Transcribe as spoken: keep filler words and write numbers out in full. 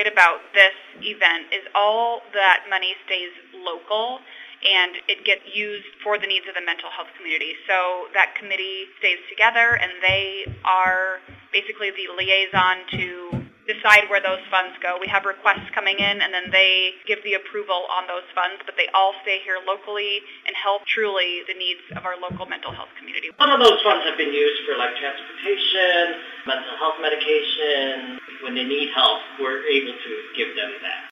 great about this event is all that money stays local and it gets used for the needs of the mental health community. So that committee stays together and they are basically the liaison to decide where those funds go. We have requests coming in, and then they give the approval on those funds, but they all stay here locally and help truly the needs of our local mental health community. Some of those funds have been used for like transportation, mental health medication. When they need help, we're able to give them that.